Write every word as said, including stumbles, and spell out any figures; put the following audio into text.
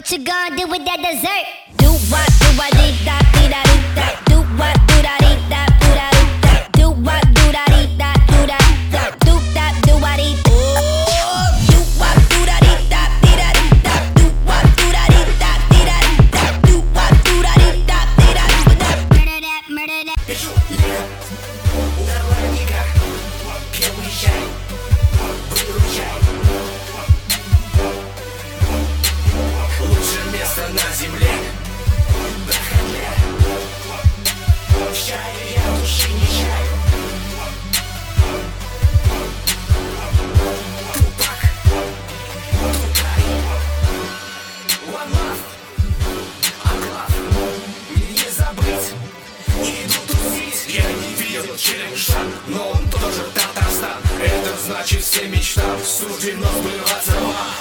What you gonna do with that dessert? Do what, do what, dee da, dee da, dee da. Do what, do da, dee da, do da, dee da. Do what, do da, dee da, do da, da. Do da, do what, dee da. Do what, do da, dee da, dee da, dee da. Do what, do da, dee da, dee da, dee da. Do what, do da, dee da, dee da, dee da. Murder that, murder that. Пишу лето, ударила Ника. Первый чай, выручай. Лучшее место на земле. На хале. В чае я души не чаю. Тупак, Тупак. One love, Анклав. Не забыть. Иду тусить. Я не видел Челябиншан, но он тоже Татарстан. Это значит всем мечтам суждено сбываться вам.